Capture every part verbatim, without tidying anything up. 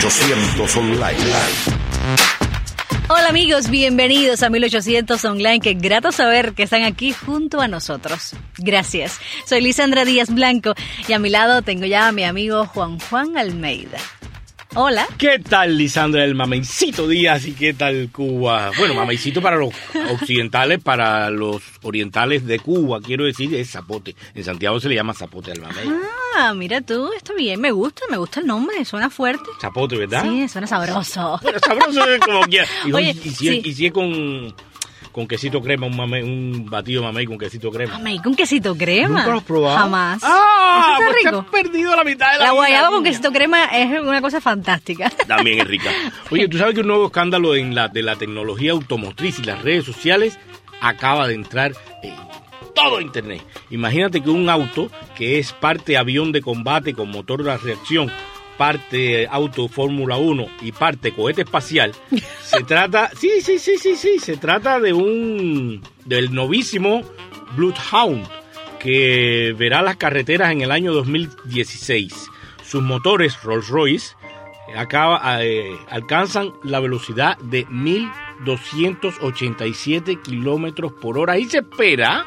ochocientos Online. Hola amigos, bienvenidos a mil ochocientos Online. Qué grato saber que están aquí junto a nosotros. Gracias. Soy Lisandra Díaz Blanco y a mi lado tengo ya a mi amigo Juan Juan Almeida. Hola. ¿Qué tal, Lisandra, el Mameycito Díaz? ¿Y qué tal Cuba? Bueno, Mameycito para los occidentales, para los orientales de Cuba, quiero decir, es zapote. En Santiago se le llama zapote al mamey. Ah, mira tú, está bien, me gusta, me gusta el nombre, suena fuerte. Zapote, ¿verdad? Sí, suena sabroso. Bueno, sabroso es como quiera. Y, Oye, y, si es, sí. y si es con... con quesito crema, un, mamey, un batido mamey con quesito crema. Mamey con quesito crema. ¿Nunca lo has probado? Jamás. ¡Ah! ¿Eso está pues te rico? has perdido la mitad de la La vida, guayaba con niña. quesito crema es una cosa fantástica. También es rica. Oye, ¿tú sabes que un nuevo escándalo en la, de la tecnología automotriz y las redes sociales acaba de entrar en todo Internet? Imagínate que un auto que es parte avión de combate con motor de reacción, parte auto Fórmula uno y parte cohete espacial, se trata, sí, sí, sí, sí, sí, se trata de un, del novísimo Bloodhound, que verá las carreteras en el año dos mil dieciséis. Sus motores Rolls-Royce acaba, eh, alcanzan la velocidad de mil doscientos ochenta y siete kilómetros por hora y se espera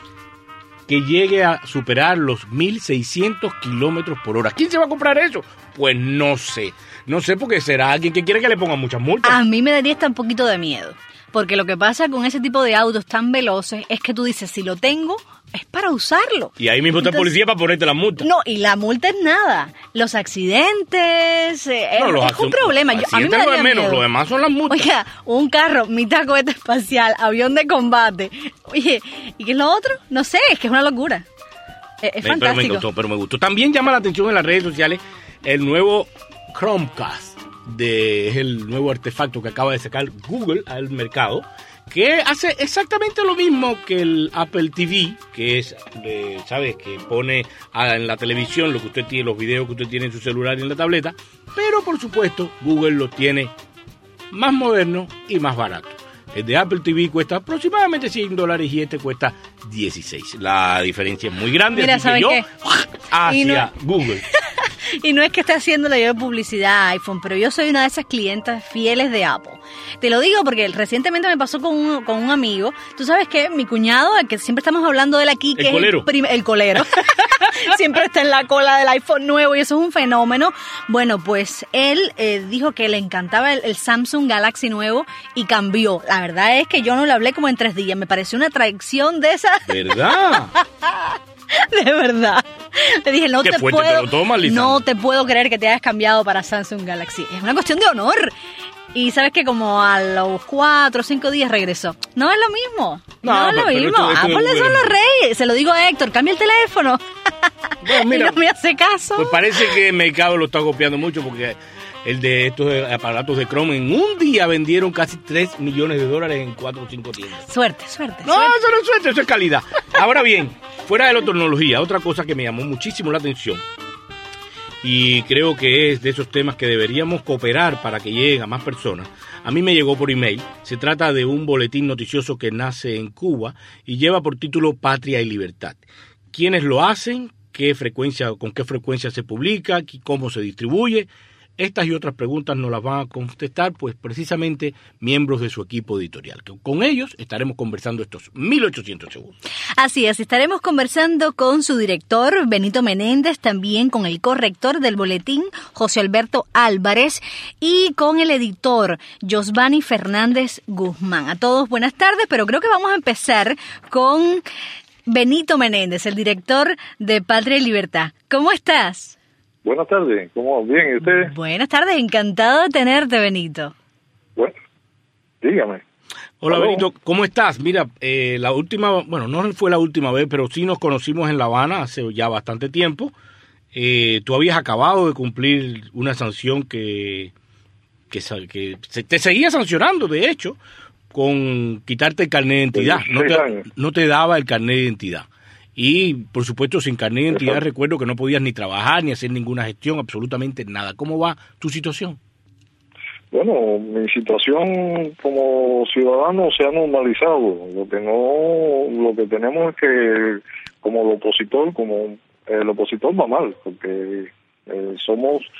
que llegue a superar los mil seiscientos kilómetros por hora. ¿Quién se va a comprar eso? Pues no sé. No sé porque será alguien que quiere que le pongan muchas multas. A mí me daría hasta un poquito de miedo. Porque lo que pasa con ese tipo de autos tan veloces es que tú dices, si lo tengo, es para usarlo. Y ahí mismo está el Entonces, policía para ponerte la multa. No, y la multa es nada. Los accidentes, eh, No, es, los es un accidentes- problema. Yo, a mí me accidentes no daría es menos, miedo. lo demás son las multas. Oiga, un carro, mitad cohete espacial, avión de combate. Oye, ¿y qué es lo otro? No sé, es que es una locura. Es, es Me- pero me fantástico. gustó, pero me gustó. También llama la atención en las redes sociales el nuevo Chromecast, de, es el nuevo artefacto que acaba de sacar Google al mercado, que hace exactamente lo mismo que el Apple T V, que es, eh, ¿sabes? Que pone a, en la televisión lo que usted tiene, los videos que usted tiene en su celular y en la tableta, pero por supuesto Google lo tiene más moderno y más barato. El de Apple T V cuesta aproximadamente cien dólares y este cuesta dieciséis. La diferencia es muy grande, Mira, así que ¿saben yo qué? hacia Y no- Google. Y no es que esté haciéndole yo publicidad a iPhone, pero yo soy una de esas clientas fieles de Apple. Te lo digo porque recientemente me pasó con un, con un amigo. Tú sabes que mi cuñado, el que siempre estamos hablando de él aquí, El que colero. es el, prim- el colero, siempre está en la cola del iPhone nuevo y eso es un fenómeno. Bueno, pues él eh, dijo que le encantaba el, el Samsung Galaxy nuevo y cambió. La verdad es que yo no le hablé como en tres días. Me pareció una traición de esa... ¿Verdad? De verdad. Le dije, no Qué te fuerte te puedo, lo tomas, Lisandra. no te puedo creer que te hayas cambiado para Samsung Galaxy. Es una cuestión de honor. Y sabes que como a los cuatro o cinco días regresó. No es lo mismo. No, No, es lo pero mismo. esto- esto Apple es- son los reyes. Se lo digo a Héctor, cambia el teléfono. Bueno, mira, y no me hace caso. Pues parece que el mercado lo está copiando mucho porque el de estos aparatos de Chrome en un día vendieron casi tres millones de dólares en cuatro o cinco tiendas. Suerte, suerte. No, suerte. eso no es suerte, eso es calidad. Ahora bien, fuera de la tecnología, otra cosa que me llamó muchísimo la atención y creo que es de esos temas que deberíamos cooperar para que lleguen a más personas. A mí me llegó por email. Se trata de un boletín noticioso que nace en Cuba y lleva por título Patria y Libertad. ¿Quiénes lo hacen? ¿Qué frecuencia, con qué frecuencia se publica? ¿Cómo se distribuye? Estas y otras preguntas nos las van a contestar, pues precisamente miembros de su equipo editorial. Con ellos estaremos conversando estos mil ochocientos segundos. Así es, estaremos conversando con su director, Benito Menéndez, también con el corrector del boletín, José Alberto Álvarez, y con el editor, Josvani Fernández Guzmán. A todos buenas tardes, pero creo que vamos a empezar con Benito Menéndez, el director de Patria y Libertad. ¿Cómo estás? Buenas tardes, ¿cómo? Bien, ¿y usted? Buenas tardes, encantado de tenerte, Benito. Bueno, dígame. Hola, Aló. Benito, ¿cómo estás? Mira, eh, la última, bueno, no fue la última vez, pero sí nos conocimos en La Habana hace ya bastante tiempo. Eh, tú habías acabado de cumplir una sanción que, que, sa- que se- te seguía sancionando, de hecho, con quitarte el carnet de identidad. No seis te, años. no te daba el carnet de identidad. Y, por supuesto, sin carnet de identidad, Exacto. recuerdo que no podías ni trabajar, ni hacer ninguna gestión, absolutamente nada. ¿Cómo va tu situación? Bueno, mi situación como ciudadano se ha normalizado. Lo que no, lo que tenemos es que, como el opositor, como el opositor va mal, porque eh, somos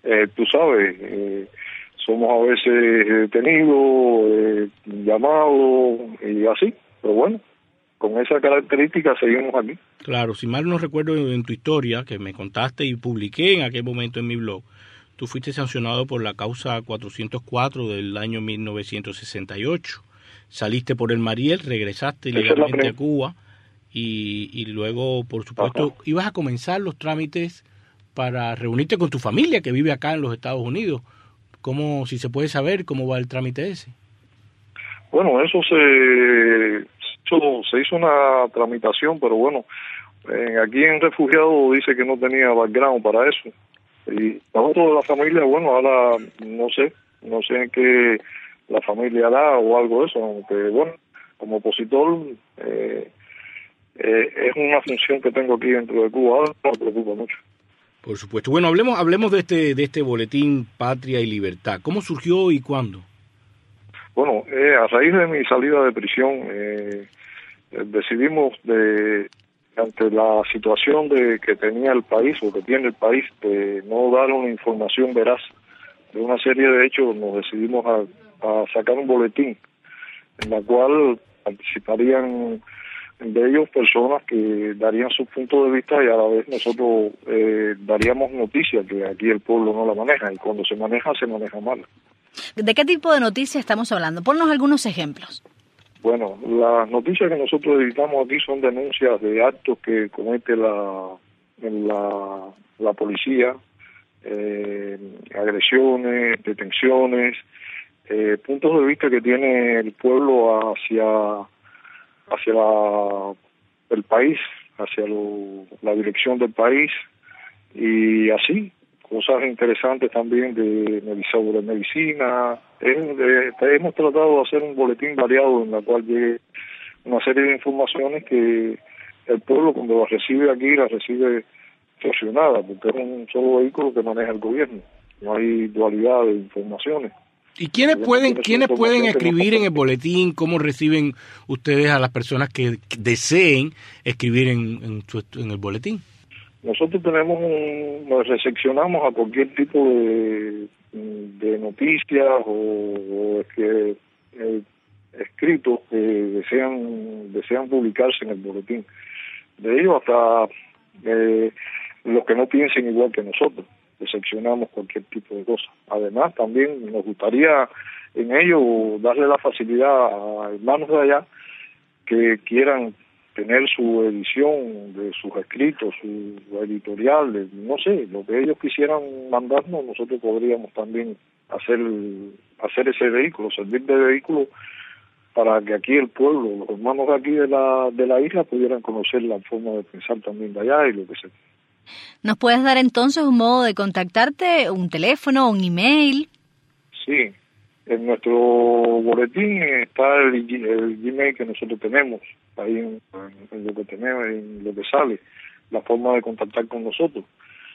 eh, tú sabes, eh, somos a veces detenidos, eh, llamados y así, pero bueno, con esa característica seguimos aquí. Claro, si mal no recuerdo en tu historia que me contaste y publiqué en aquel momento en mi blog, tú fuiste sancionado por la causa cuatrocientos cuatro del año mil novecientos sesenta y ocho. Saliste por el Mariel, regresaste ilegalmente a Cuba y, y luego, por supuesto, Ajá. ibas a comenzar los trámites para reunirte con tu familia que vive acá en los Estados Unidos. ¿Cómo, si se puede saber, cómo va el trámite ese? Bueno, eso se, eso, se hizo una tramitación, pero bueno, eh, aquí en refugiado dice que no tenía background para eso. Y nosotros de la familia, bueno, ahora no sé, no sé en qué la familia hará o algo de eso, aunque bueno, como opositor eh, eh, es una función que tengo aquí dentro de Cuba, ahora no me preocupa mucho. Por supuesto. Bueno, hablemos hablemos de este de este boletín Patria y Libertad. ¿Cómo surgió y cuándo? Bueno, eh, a raíz de mi salida de prisión, eh, decidimos de ante la situación de que tenía el país o que tiene el país de no dar una información veraz de una serie de hechos, nos decidimos a, a sacar un boletín en la cual participarían de ellos personas que darían su punto de vista y a la vez nosotros eh, daríamos noticias que aquí el pueblo no la maneja y cuando se maneja, se maneja mal. ¿De qué tipo de noticias estamos hablando? Ponnos algunos ejemplos. Bueno, las noticias que nosotros editamos aquí son denuncias de actos que comete la, la, la policía, eh, agresiones, detenciones, eh, puntos de vista que tiene el pueblo hacia hacia la, el país, hacia lo, la dirección del país y así, cosas interesantes también de, de medicina. Es, de, hemos tratado de hacer un boletín variado en la cual llegue una serie de informaciones que el pueblo cuando las recibe aquí las recibe fusionada, porque es un solo vehículo que maneja el gobierno, no hay dualidad de informaciones. ¿Y quiénes pueden quiénes pueden escribir en el boletín? ¿Cómo reciben ustedes a las personas que deseen escribir en, en, su, en el boletín? Nosotros tenemos un, nos recepcionamos a cualquier tipo de, de noticias o, o es que eh, escritos que desean desean publicarse en el boletín. De ellos hasta eh, los que no piensen igual que nosotros. Recepcionamos cualquier tipo de cosa. Además, también nos gustaría en ello darle la facilidad a hermanos de allá que quieran tener su edición de sus escritos, su editorial, de, no sé, lo que ellos quisieran mandarnos, nosotros podríamos también hacer hacer ese vehículo, servir de vehículo para que aquí el pueblo, los hermanos de aquí de la de la isla pudieran conocer la forma de pensar también de allá y lo que sea. ¿Nos puedes dar entonces un modo de contactarte, un teléfono, un email? Sí, en nuestro boletín está el, el Gmail que nosotros tenemos, ahí en, en lo que tenemos, en lo que sale, la forma de contactar con nosotros.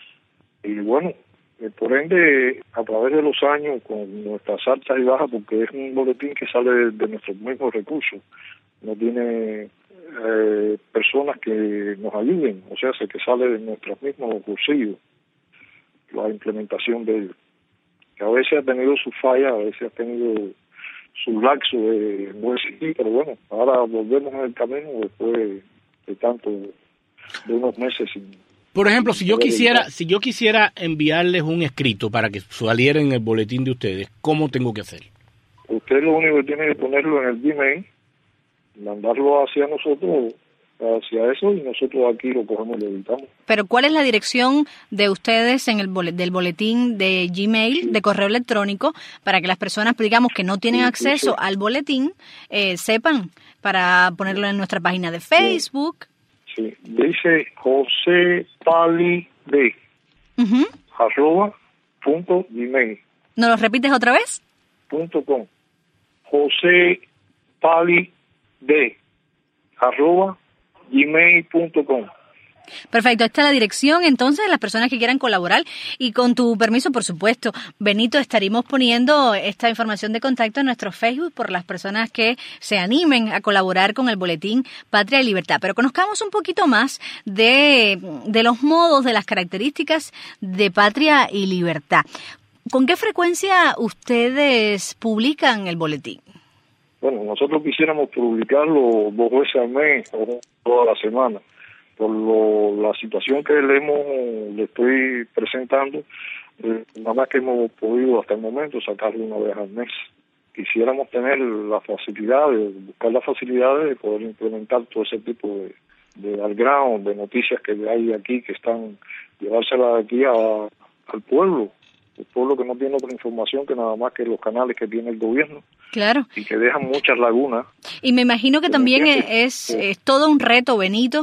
Y bueno, eh, por ende, a través de los años, con nuestras altas y bajas, porque es un boletín que sale de, de nuestros mismos recursos, no tiene eh, personas que nos ayuden, o sea, que sale de nuestros mismos bolsillos la implementación de ellos, que a veces ha tenido sus fallas, a veces ha tenido sus laxos de buen sentido, pero bueno, ahora volvemos en el camino después de, de tanto, de unos meses sin... Por ejemplo, si yo quisiera, si yo quisiera enviarles un escrito para que saliera en el boletín de ustedes, ¿cómo tengo que hacer? Usted lo único que tiene que ponerlo en el Gmail, mandarlo hacia nosotros, hacia eso, y nosotros aquí lo cogemos y lo editamos. Pero ¿cuál es la dirección de ustedes en el bolet- del boletín de Gmail, sí. de correo electrónico, para que las personas, digamos, que no tienen sí, acceso sí, sí. al boletín, eh, sepan, para ponerlo en nuestra página de Facebook? Sí, sí. Dice José Pali D, uh-huh. arroba, punto gmail. ¿Nos lo repites otra vez? Punto com. José Pali D, arroba, gmail punto com. Perfecto, esta es la dirección, entonces, las personas que quieran colaborar. Y con tu permiso, por supuesto, Benito, estaremos poniendo esta información de contacto en nuestro Facebook por las personas que se animen a colaborar con el boletín Patria y Libertad. Pero conozcamos un poquito más de, de los modos, de las características de Patria y Libertad. ¿Con qué frecuencia ustedes publican el boletín? Bueno, nosotros quisiéramos publicarlo dos veces al mes o toda la semana. Por lo, la situación que le hemos le estoy presentando, eh, nada más que hemos podido hasta el momento sacarlo una vez al mes. Quisiéramos tener la facilidad, de buscar las facilidades de poder implementar todo ese tipo de, de background, de noticias que hay aquí que están, llevárselas de aquí a, al pueblo, el pueblo que no tiene otra información que nada más que los canales que tiene el gobierno. Claro. Y que dejan muchas lagunas. Y me imagino que también es, es todo un reto, Benito,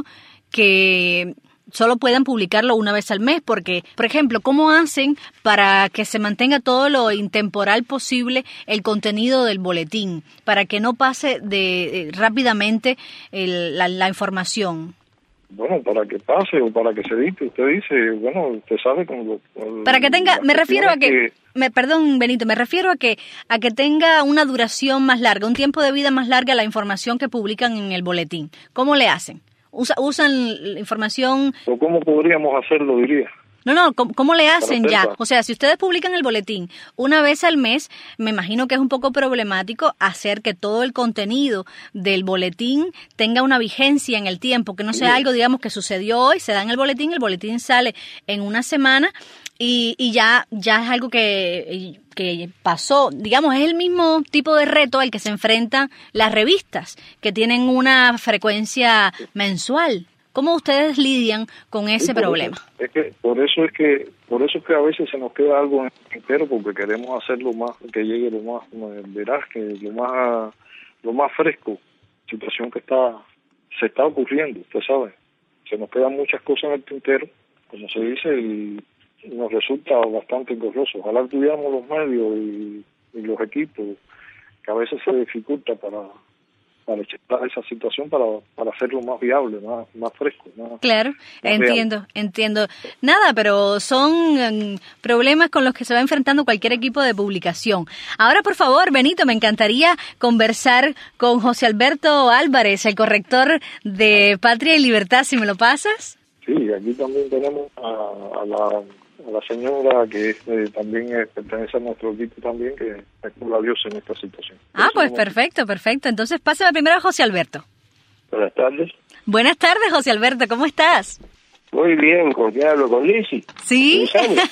que solo puedan publicarlo una vez al mes, porque, por ejemplo, ¿cómo hacen para que se mantenga todo lo intemporal posible el contenido del boletín, para que no pase de rápidamente el, la, la información? Bueno, para que pase o para que se dicte, usted dice, bueno, usted sabe cómo... Para que tenga, me refiero a que, que... Me, perdón, Benito, me refiero a que a que tenga una duración más larga, un tiempo de vida más larga la información que publican en el boletín. ¿Cómo le hacen? Usa, ¿Usan la información? ¿O cómo podríamos hacerlo, diría? No, no, ¿cómo, cómo le hacen ya? O sea, si ustedes publican el boletín una vez al mes, me imagino que es un poco problemático hacer que todo el contenido del boletín tenga una vigencia en el tiempo, que no sea algo, digamos, que sucedió hoy, se da en el boletín, el boletín sale en una semana y, y ya, ya es algo que, que pasó. Digamos, es el mismo tipo de reto al que se enfrentan las revistas, que tienen una frecuencia mensual. ¿Cómo ustedes lidian con ese problema? Eso, es que por eso es que por eso es que a veces se nos queda algo en el tintero, porque queremos hacerlo más, que llegue lo más veraz, que lo más lo más fresco, situación que está se está ocurriendo, usted sabe. Se nos quedan muchas cosas en el tintero, como se dice, y nos resulta bastante engorroso. Ojalá tuviéramos los medios y, y los equipos, que a veces se dificulta para para echar esa situación, para para hacerlo más viable, más más fresco. Más, claro, más entiendo, real. entiendo. Nada, pero son um, problemas con los que se va enfrentando cualquier equipo de publicación. Ahora, por favor, Benito, me encantaría conversar con José Alberto Álvarez, el corrector de Patria y Libertad, si me lo pasas. Sí, aquí también tenemos a, a la a la señora que es, eh, también eh, pertenece a nuestro equipo también, que es la diosa en esta situación. Ah, pues perfecto, perfecto. Entonces pásame primero a José Alberto. Buenas tardes. Buenas tardes, José Alberto, ¿cómo estás? Muy bien, ¿con quién hablo? ¿Con Lizzy? Sí,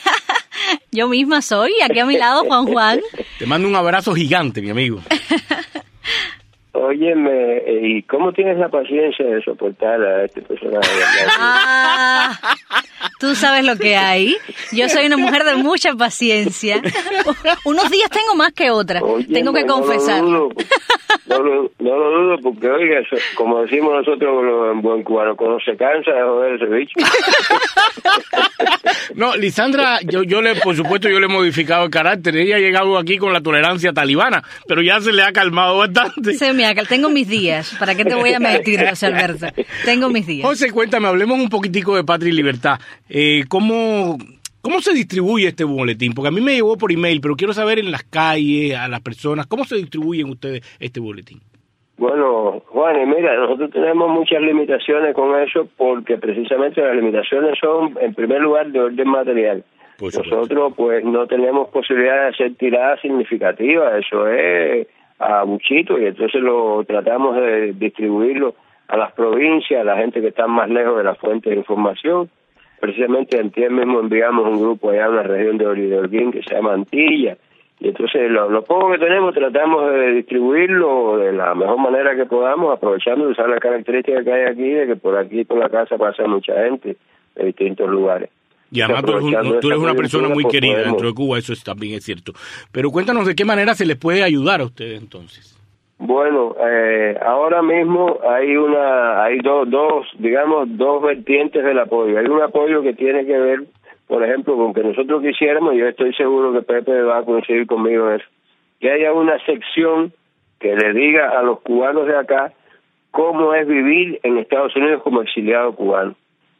yo misma soy, aquí a mi lado Juan Juan. Te mando un abrazo gigante, mi amigo. Óyeme, ¿y cómo tienes la paciencia de soportar a este personaje? Ah, tú sabes lo que hay. Yo soy una mujer de mucha paciencia. Unos días tengo más que otras, tengo que confesar. No, no, lo, no lo dudo, porque, oiga, eso, como decimos nosotros en buen cubano, cuando se cansa de joder ese bicho. No, Lisandra, yo, yo le, por supuesto, yo le he modificado el carácter. Ella ha llegado aquí con la tolerancia talibana, pero ya se le ha calmado bastante. Sí, mira, tengo mis días. ¿Para qué te voy a mentir, José Alberto? Tengo mis días. José, cuéntame, hablemos un poquitico de Patria y Libertad. Eh, ¿cómo, ¿Cómo se distribuye este boletín? Porque a mí me llegó por email, pero quiero saber en las calles, a las personas, ¿cómo se distribuyen ustedes este boletín? Bueno, Juan, y mira, nosotros tenemos muchas limitaciones con eso, porque precisamente las limitaciones son, en primer lugar, de orden material. Nosotros, pues, no tenemos posibilidad de hacer tiradas significativas, eso es a buchito, y entonces lo tratamos de distribuirlo a las provincias, a la gente que está más lejos de la fuente de información. Precisamente antier mismo enviamos un grupo allá a una región de Holguín que se llama Antilla, y entonces lo, lo poco que tenemos tratamos de distribuirlo de la mejor manera que podamos, aprovechando de usar la característica que hay aquí, de que por aquí por la casa pasa mucha gente de distintos lugares. Y además tú eres, un, tú eres una persona muy querida podemos. dentro de Cuba, eso es, también es cierto. Pero cuéntanos de qué manera se les puede ayudar a ustedes entonces. Bueno, eh, ahora mismo hay una, hay dos, dos, digamos, dos vertientes del apoyo. Hay un apoyo que tiene que ver, por ejemplo, con que nosotros quisiéramos, y yo estoy seguro que Pepe va a coincidir conmigo en eso, que haya una sección que le diga a los cubanos de acá cómo es vivir en Estados Unidos como exiliado cubano.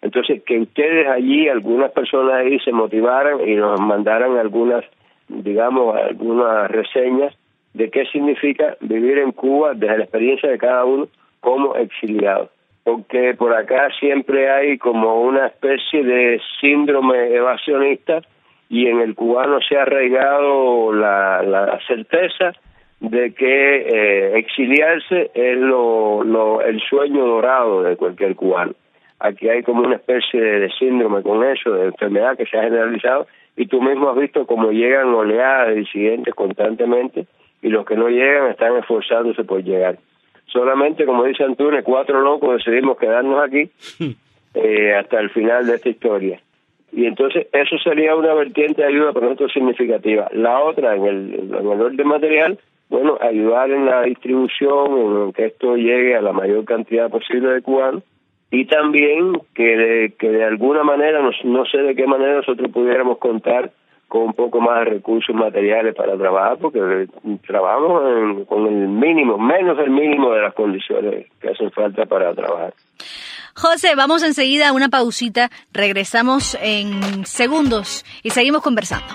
Entonces, que ustedes allí, algunas personas ahí se motivaran y nos mandaran algunas, digamos, algunas reseñas de qué significa vivir en Cuba desde la experiencia de cada uno como exiliado. Porque por acá siempre hay como una especie de síndrome evasionista y en el cubano se ha arraigado la, la certeza de que eh, exiliarse es lo, lo, el sueño dorado de cualquier cubano. Aquí hay como una especie de, de síndrome con eso, de enfermedad que se ha generalizado, y tú mismo has visto cómo llegan oleadas de disidentes constantemente, y los que no llegan están esforzándose por llegar. Solamente, como dice Antunes, cuatro locos decidimos quedarnos aquí eh, hasta el final de esta historia. Y entonces eso sería una vertiente de ayuda para nosotros significativa. La otra, en el, en el orden material, bueno, ayudar en la distribución, en que esto llegue a la mayor cantidad posible de cubanos, y también que de, que de alguna manera, no, no sé de qué manera nosotros pudiéramos contar con un poco más de recursos materiales para trabajar, porque trabajamos en, con el mínimo, menos del mínimo de las condiciones que hacen falta para trabajar. José, vamos enseguida a una pausita, regresamos en segundos y seguimos conversando.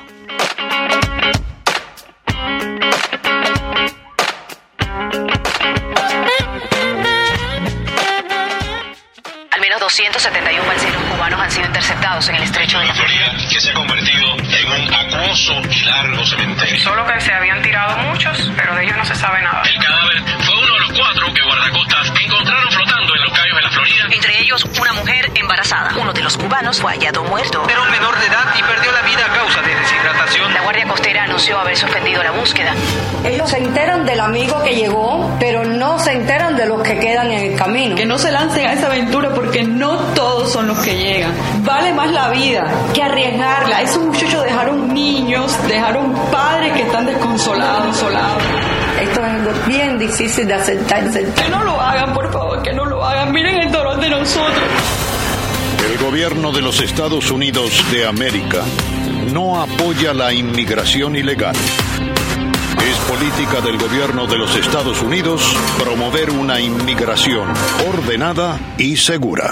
doscientos setenta y uno balseros cubanos han sido interceptados en el estrecho de la Florida, que se ha convertido en un acuoso y largo cementerio. Solo que se habían tirado muchos, pero de ellos no se sabe nada. El cadáver fue uno de los cuatro que guardacostas encontraron flotando en los cayos de la Florida. Entre ellos, una mujer embarazada. Uno de los cubanos fue hallado muerto. Era un menor de edad y perdió la vida a causa de deshidratación. La Guardia Costera anunció haber suspendido la búsqueda. Ellos se enteran del amigo que llegó, pero no se enteran de los que quedan en el camino. Que no se lancen a esa aventura porque no todos son los que llegan. Vale más la vida que arriesgarla. Esos muchachos dejaron niños, dejaron padres que están desconsolados, solados. Esto es algo bien difícil de aceptar. Que no lo hagan, por favor, que no lo hagan. Miren el dolor de nosotros. El gobierno de los Estados Unidos de América no apoya la inmigración ilegal. Es política del gobierno de los Estados Unidos promover una inmigración ordenada y segura.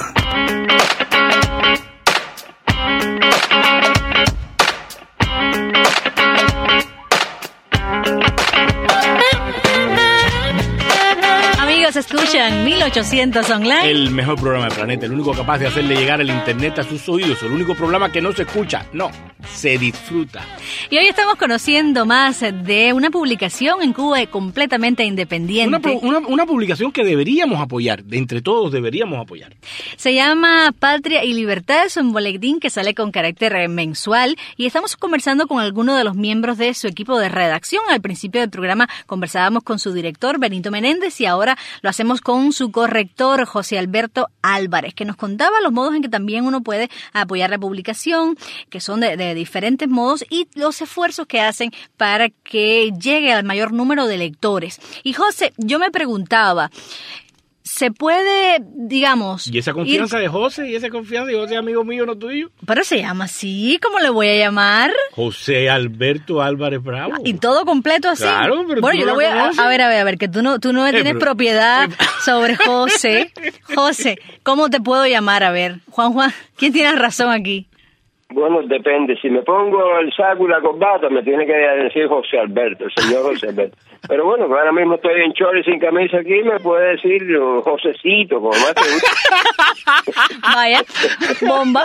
Escuchan mil ochocientos Online. El mejor programa del planeta, el único capaz de hacerle llegar el internet a sus oídos, el único programa que no se escucha, no, se disfruta. Y hoy estamos conociendo más de una publicación en Cuba completamente independiente. Una, una, una publicación que deberíamos apoyar, de entre todos deberíamos apoyar. Se llama Patria y Libertad, es un boletín que sale con carácter mensual y estamos conversando con algunos de los miembros de su equipo de redacción. Al principio del programa conversábamos con su director, Benito Menéndez, y ahora lo hacemos con su corrector, José Alberto Álvarez, que nos contaba los modos en que también uno puede apoyar la publicación, que son de, de diferentes modos, y los esfuerzos que hacen para que llegue al mayor número de lectores. Y José, yo me preguntaba, ¿se puede, digamos... ¿Y esa confianza ir... de José? ¿Y esa confianza de José, amigo mío, no tuyo? Pero se llama así, ¿cómo le voy a llamar? José Alberto Álvarez Bravo. ¿Y todo completo así? Claro, pero bueno, yo no lo voy a, a ver, a ver, a ver, que tú no, tú no eh, tienes pero... propiedad sobre José. José, ¿cómo te puedo llamar? A ver, Juan Juan, ¿quién tiene razón aquí? Bueno, depende. Si me pongo el saco y la corbata, me tiene que decir José Alberto, el señor José Alberto. Pero bueno, ahora mismo estoy en chor y sin camisa aquí, me puede decir Josecito, como más te gusta. Vaya, bomba.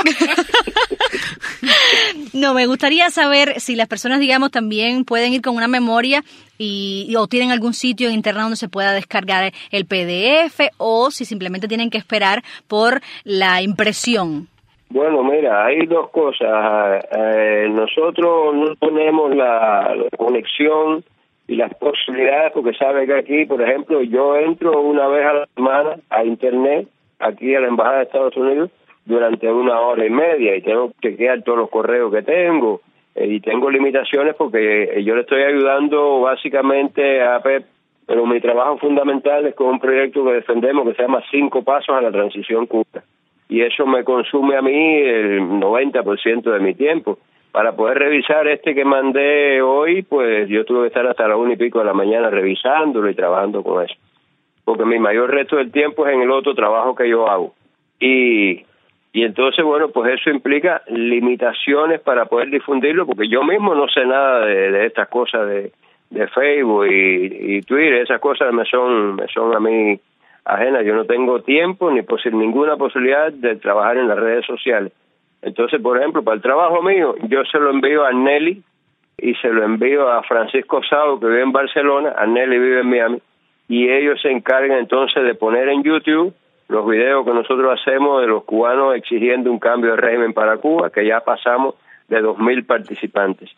No, me gustaría saber si las personas, digamos, también pueden ir con una memoria y o tienen algún sitio en internet donde se pueda descargar el P D F, o si simplemente tienen que esperar por la impresión. Bueno, mira, hay dos cosas. Eh, nosotros no ponemos la, la conexión y las posibilidades, porque sabe que aquí, por ejemplo, yo entro una vez a la semana a internet, aquí a la Embajada de Estados Unidos, durante una hora y media, y tengo que chequear todos los correos que tengo, eh, y tengo limitaciones porque yo le estoy ayudando básicamente a Pep, pero mi trabajo fundamental es con un proyecto que defendemos que se llama Cinco Pasos a la Transición Cuba. Y eso me consume a mí el noventa por ciento de mi tiempo. Para poder revisar este que mandé hoy, pues yo tuve que estar hasta la una y pico de la mañana revisándolo y trabajando con eso. Porque mi mayor resto del tiempo es en el otro trabajo que yo hago. Y, Y entonces, bueno, pues eso implica limitaciones para poder difundirlo, porque yo mismo no sé nada de, de estas cosas de, de Facebook y, y Twitter. Esas cosas me son, me son a mí ajenas. Yo no tengo tiempo ni posi- ninguna posibilidad de trabajar en las redes sociales. Entonces, por ejemplo, para el trabajo mío, yo se lo envío a Nelly y se lo envío a Francisco Sao, que vive en Barcelona. A Nelly vive en Miami. Y ellos se encargan entonces de poner en YouTube los videos que nosotros hacemos de los cubanos exigiendo un cambio de régimen para Cuba, que ya pasamos de dos mil participantes.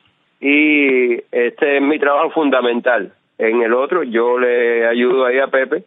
Y este es mi trabajo fundamental. En el otro yo le ayudo ahí a Pepe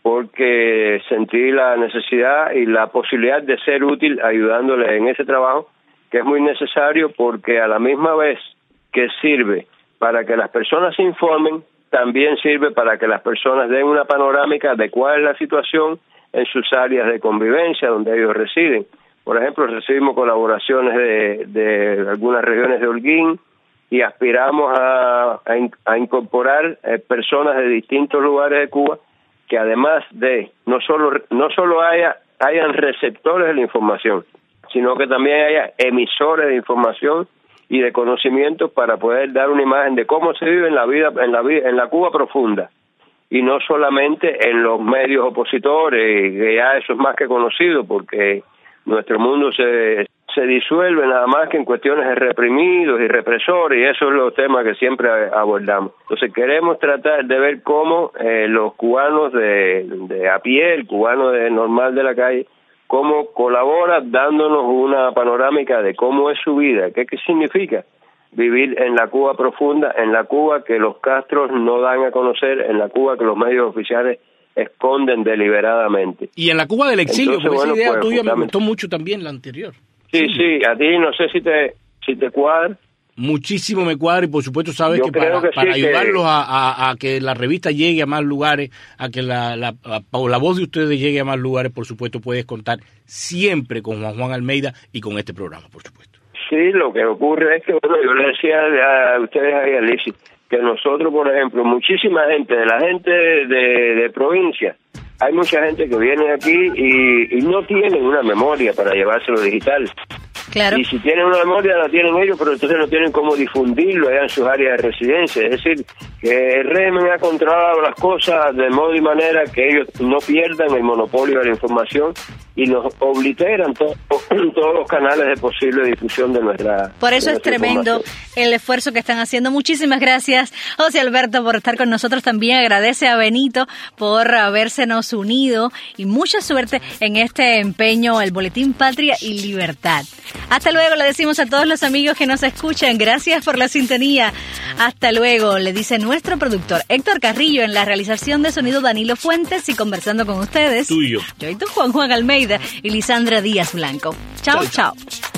porque sentí la necesidad y la posibilidad de ser útil ayudándole en ese trabajo, que es muy necesario porque a la misma vez que sirve para que las personas se informen, también sirve para que las personas den una panorámica de cuál es la situación en sus áreas de convivencia donde ellos residen. Por ejemplo, recibimos colaboraciones de, de algunas regiones de Holguín y aspiramos a, a, in, a incorporar eh, personas de distintos lugares de Cuba que además de no solo no solo haya hayan receptores de la información, sino que también haya emisores de información y de conocimiento para poder dar una imagen de cómo se vive en la vida en la vida en la Cuba profunda. Y no solamente en los medios opositores, que ya eso es más que conocido, porque nuestro mundo se, se disuelve nada más que en cuestiones de reprimidos y represores, y eso es los temas que siempre abordamos. Entonces queremos tratar de ver cómo eh, los cubanos de, de a pie, el cubano de normal de la calle, cómo colabora dándonos una panorámica de cómo es su vida, qué, qué significa vivir en la Cuba profunda, en la Cuba que los Castros no dan a conocer, en la Cuba que los medios oficiales esconden deliberadamente. Y en la Cuba del exilio, Entonces, porque bueno, esa idea pues, tuya justamente... me gustó mucho también, la anterior. Sí, sí, sí, a ti no sé si te si te cuadra. Muchísimo me cuadra y por supuesto sabes Yo que creo para, que para sí, ayudarlos que... a, a, a que la revista llegue a más lugares, a que la, la, a, la voz de ustedes llegue a más lugares, por supuesto puedes contar siempre con Juan Juan Almeida y con este programa, por supuesto. Sí, lo que ocurre es que, bueno, yo le decía a ustedes ahí, Alicia, que nosotros, por ejemplo, muchísima gente, de la gente de, de provincia, hay mucha gente que viene aquí y, y no tienen una memoria para llevárselo digital. Claro. Y si tienen una memoria la tienen ellos, pero entonces no tienen cómo difundirlo allá en sus áreas de residencia. Es decir, que el régimen ha controlado las cosas de modo y manera que ellos no pierdan el monopolio de la información y nos obliteran todo, todos los canales de posible difusión de nuestra Por eso es tremendo el esfuerzo que están haciendo. Muchísimas gracias, José Alberto, por estar con nosotros. También agradece a Benito por habérsenos unido y mucha suerte en este empeño, el Boletín Patria y Libertad. Hasta luego, le decimos a todos los amigos que nos escuchan. Gracias por la sintonía. Hasta luego, le dice nuestro productor Héctor Carrillo, en la realización de sonido Danilo Fuentes, y conversando con ustedes. Tuyo. Yo y tú, Juan Juan Almeida y Lisandra Díaz Blanco. Chao, chao. chao.